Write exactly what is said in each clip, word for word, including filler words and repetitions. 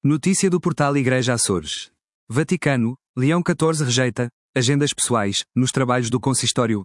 Notícia do portal Igreja Açores. Vaticano, Leão catorze rejeita agendas pessoais nos trabalhos do consistório.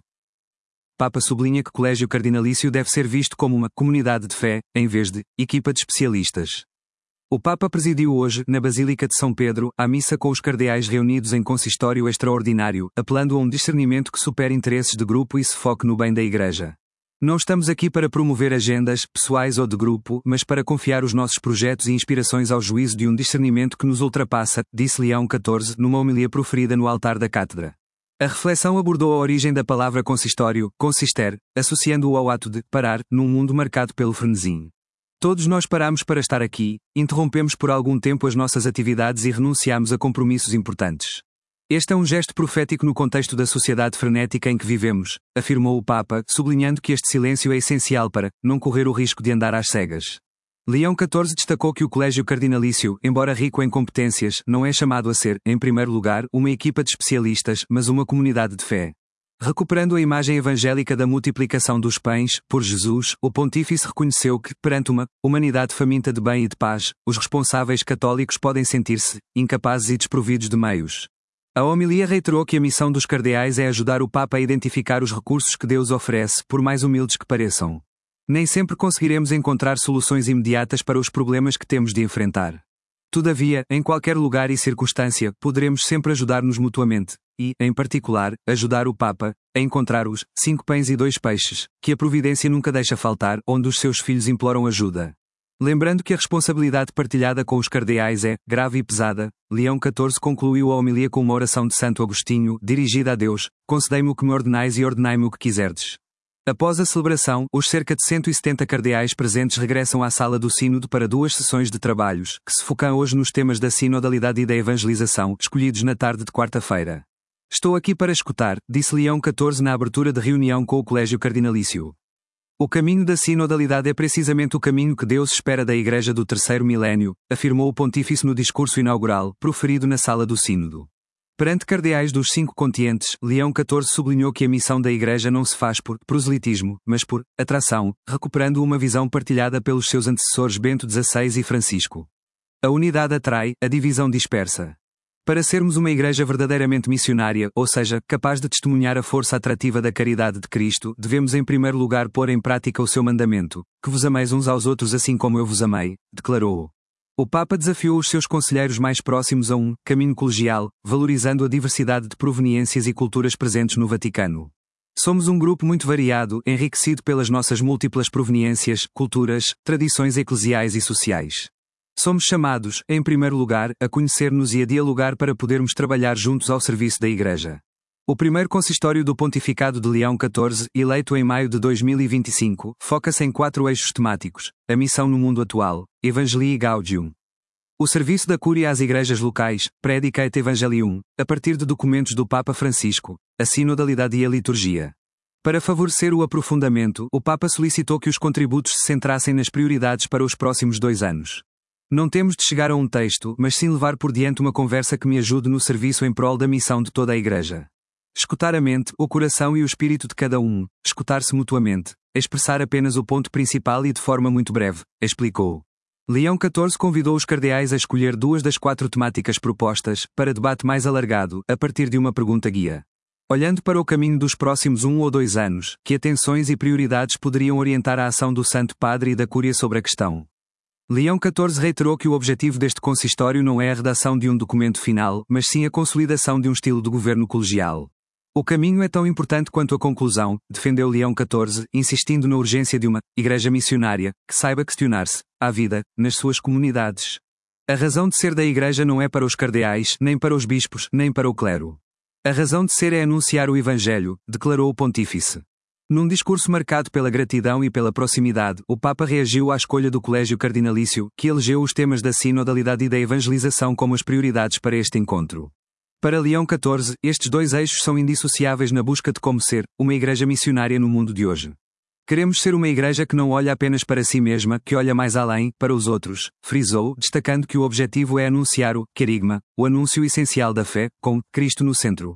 Papa sublinha que o Colégio Cardinalício deve ser visto como uma comunidade de fé, em vez de equipa de especialistas. O Papa presidiu hoje, na Basílica de São Pedro, a missa com os cardeais reunidos em consistório extraordinário, apelando a um discernimento que supere interesses de grupo e se foque no bem da Igreja. Não estamos aqui para promover agendas, pessoais ou de grupo, mas para confiar os nossos projetos e inspirações ao juízo de um discernimento que nos ultrapassa, disse Leão catorze numa homilia proferida no altar da cátedra. A reflexão abordou a origem da palavra consistório, consister, associando-o ao ato de parar, num mundo marcado pelo frenesim. Todos nós paramos para estar aqui, interrompemos por algum tempo as nossas atividades e renunciamos a compromissos importantes. Este é um gesto profético no contexto da sociedade frenética em que vivemos, afirmou o Papa, sublinhando que este silêncio é essencial para não correr o risco de andar às cegas. Leão catorze destacou que o Colégio Cardinalício, embora rico em competências, não é chamado a ser, em primeiro lugar, uma equipa de especialistas, mas uma comunidade de fé. Recuperando a imagem evangélica da multiplicação dos pães, por Jesus, o pontífice reconheceu que, perante uma humanidade faminta de bem e de paz, os responsáveis católicos podem sentir-se incapazes e desprovidos de meios. A homilia reiterou que a missão dos cardeais é ajudar o Papa a identificar os recursos que Deus oferece, por mais humildes que pareçam. Nem sempre conseguiremos encontrar soluções imediatas para os problemas que temos de enfrentar. Todavia, em qualquer lugar e circunstância, poderemos sempre ajudar-nos mutuamente, e, em particular, ajudar o Papa a encontrar os cinco pães e dois peixes, que a providência nunca deixa faltar, onde os seus filhos imploram ajuda. Lembrando que a responsabilidade partilhada com os cardeais é grave e pesada, Leão catorze concluiu a homilia com uma oração de Santo Agostinho, dirigida a Deus: concedei-me o que me ordenais e ordenai-me o que quiserdes. Após a celebração, os cerca de cento e setenta cardeais presentes regressam à sala do Sínodo para duas sessões de trabalhos, que se focam hoje nos temas da sinodalidade e da evangelização, escolhidos na tarde de quarta-feira. Estou aqui para escutar, disse Leão catorze na abertura de reunião com o Colégio Cardinalício. O caminho da sinodalidade é precisamente o caminho que Deus espera da Igreja do terceiro milénio, afirmou o pontífice no discurso inaugural, proferido na sala do Sínodo. Perante cardeais dos cinco continentes, Leão catorze sublinhou que a missão da Igreja não se faz por proselitismo, mas por atração, recuperando uma visão partilhada pelos seus antecessores Bento dezasseis e Francisco. A unidade atrai, a divisão dispersa. Para sermos uma Igreja verdadeiramente missionária, ou seja, capaz de testemunhar a força atrativa da caridade de Cristo, devemos em primeiro lugar pôr em prática o seu mandamento: que vos ameis uns aos outros assim como eu vos amei, declarou. O Papa desafiou os seus conselheiros mais próximos a um caminho colegial, valorizando a diversidade de proveniências e culturas presentes no Vaticano. Somos um grupo muito variado, enriquecido pelas nossas múltiplas proveniências, culturas, tradições eclesiais e sociais. Somos chamados, em primeiro lugar, a conhecer-nos e a dialogar para podermos trabalhar juntos ao serviço da Igreja. O primeiro consistório do Pontificado de Leão catorze, eleito em maio de dois mil e vinte e cinco, foca-se em quatro eixos temáticos: a missão no mundo atual, Evangelii Gaudium. O serviço da Cúria às igrejas locais, Praedicate Evangelium, a partir de documentos do Papa Francisco, a sinodalidade e a liturgia. Para favorecer o aprofundamento, o Papa solicitou que os contributos se centrassem nas prioridades para os próximos dois anos. Não temos de chegar a um texto, mas sim levar por diante uma conversa que me ajude no serviço em prol da missão de toda a Igreja. Escutar a mente, o coração e o espírito de cada um, escutar-se mutuamente, expressar apenas o ponto principal e de forma muito breve, explicou. Leão catorze convidou os cardeais a escolher duas das quatro temáticas propostas, para debate mais alargado, a partir de uma pergunta-guia. Olhando para o caminho dos próximos um ou dois anos, que atenções e prioridades poderiam orientar a ação do Santo Padre e da Cúria sobre a questão? Leão catorze reiterou que o objetivo deste consistório não é a redação de um documento final, mas sim a consolidação de um estilo de governo colegial. O caminho é tão importante quanto a conclusão, defendeu Leão catorze, insistindo na urgência de uma Igreja missionária, que saiba questionar-se, à vida, nas suas comunidades. A razão de ser da Igreja não é para os cardeais, nem para os bispos, nem para o clero. A razão de ser é anunciar o Evangelho, declarou o pontífice. Num discurso marcado pela gratidão e pela proximidade, o Papa reagiu à escolha do Colégio Cardinalício, que elegeu os temas da sinodalidade e da evangelização como as prioridades para este encontro. Para Leão catorze, estes dois eixos são indissociáveis na busca de como ser uma Igreja missionária no mundo de hoje. Queremos ser uma Igreja que não olha apenas para si mesma, que olha mais além, para os outros, frisou, destacando que o objetivo é anunciar o querigma, o anúncio essencial da fé, com Cristo no centro.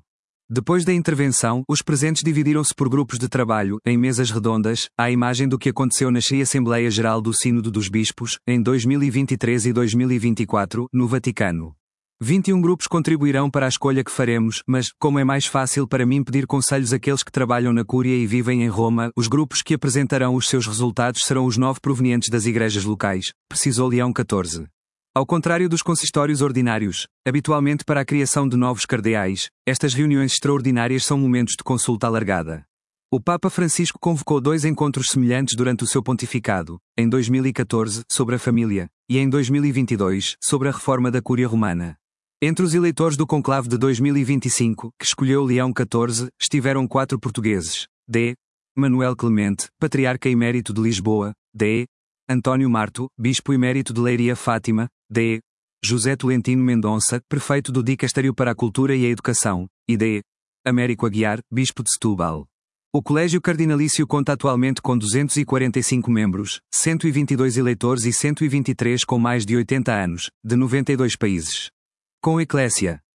Depois da intervenção, os presentes dividiram-se por grupos de trabalho, em mesas redondas, à imagem do que aconteceu na Assembleia Geral do Sínodo dos Bispos, em dois mil e vinte e três e dois mil e vinte e quatro, no Vaticano. vinte e um grupos contribuirão para a escolha que faremos, mas, como é mais fácil para mim pedir conselhos àqueles que trabalham na Cúria e vivem em Roma, os grupos que apresentarão os seus resultados serão os nove provenientes das igrejas locais, precisou Leão catorze. Ao contrário dos consistórios ordinários, habitualmente para a criação de novos cardeais, estas reuniões extraordinárias são momentos de consulta alargada. O Papa Francisco convocou dois encontros semelhantes durante o seu pontificado, em dois mil e catorze, sobre a família, e em dois mil e vinte e dois, sobre a reforma da Cúria Romana. Entre os eleitores do conclave de dois mil e vinte e cinco, que escolheu Leão catorze, estiveram quatro portugueses: D. Manuel Clemente, Patriarca Emérito de Lisboa; D. António Marto, Bispo Emérito de Leiria Fátima; D. José Tolentino Mendonça, Prefeito do Dicastério para a Cultura e a Educação; e D. Américo Aguiar, Bispo de Setúbal. O Colégio Cardinalício conta atualmente com duzentos e quarenta e cinco membros, cento e vinte e dois eleitores e cento e vinte e três com mais de oitenta anos, de noventa e dois países. Com Eclésia.